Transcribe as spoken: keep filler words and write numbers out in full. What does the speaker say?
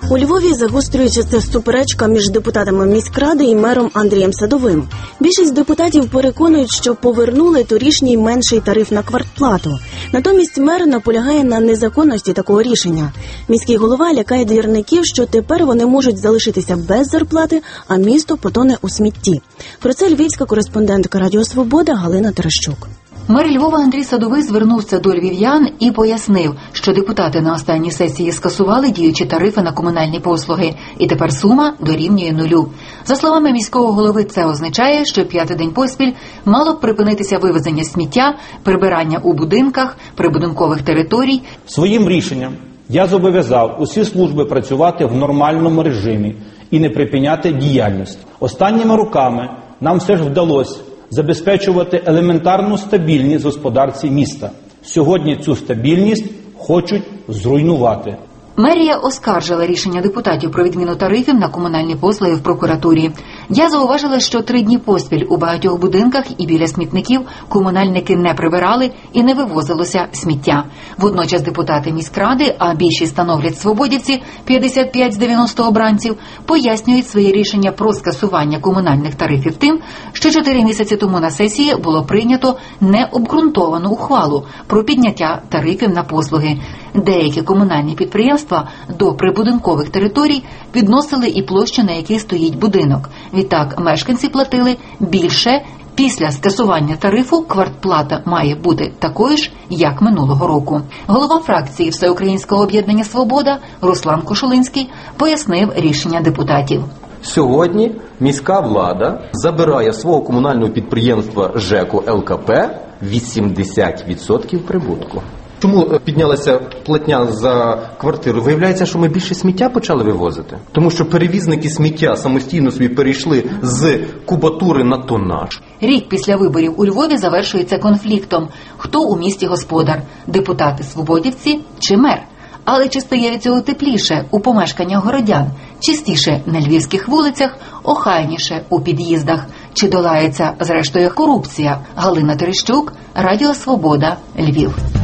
У Львові загострюється суперечка між депутатами міськради і мером Андрієм Садовим. Більшість депутатів переконують, що повернули торішній менший тариф на квартплату. Натомість мер наполягає на незаконності такого рішення. Міський голова лякає двірників, що тепер вони можуть залишитися без зарплати, а місто потоне у смітті. Про це львівська кореспондентка Радіо Свобода Галина Терещук. Мер Львова Андрій Садовий звернувся до львів'ян і пояснив, що депутати на останній сесії скасували діючі тарифи на комунальні послуги, і тепер сума дорівнює нулю. За словами міського голови, це означає, що п'ятий день поспіль мало б припинитися вивезення сміття, прибирання у будинках, прибудинкових територій. Своїм рішенням я зобов'язав усі служби працювати в нормальному режимі і не припиняти діяльність. Останніми роками нам все ж вдалося забезпечувати елементарну стабільність в господарці міста. Сьогодні цю стабільність хочуть зруйнувати. Мерія оскаржила рішення депутатів про відміну тарифів на комунальні послуги в прокуратурі. Я зауважила, що три дні поспіль у багатьох будинках і біля смітників комунальники не прибирали і не вивозилося сміття. Водночас депутати міськради, а більшість становлять свободівці, п'ятдесят п'ять з дев'яноста обранців, пояснюють своє рішення про скасування комунальних тарифів тим, що чотири місяці тому на сесії було прийнято необґрунтовану ухвалу про підняття тарифів на послуги. Деякі комунальні підприємства до прибудинкових територій відносили і площу, на якій стоїть будинок. Відтак мешканці платили більше. Після скасування тарифу квартплата має бути такою ж, як минулого року. Голова фракції Всеукраїнського об'єднання «Свобода» Руслан Кошулинський пояснив рішення депутатів. Сьогодні міська влада забирає свого комунального підприємства ЖЕКу ел ка пе вісімдесят відсотків прибутку. Чому піднялася платня за квартиру? Виявляється, що ми більше сміття почали вивозити. Тому що перевізники сміття самостійно собі перейшли з кубатури на тоннаж. Рік після виборів у Львові завершується конфліктом. Хто у місті господар? Депутати-свободівці чи мер? Але чи стає від цього тепліше у помешканнях городян? Чистіше на львівських вулицях, охайніше у під'їздах? Чи долається, зрештою, корупція? Галина Терещук, Радіо Свобода, Львів.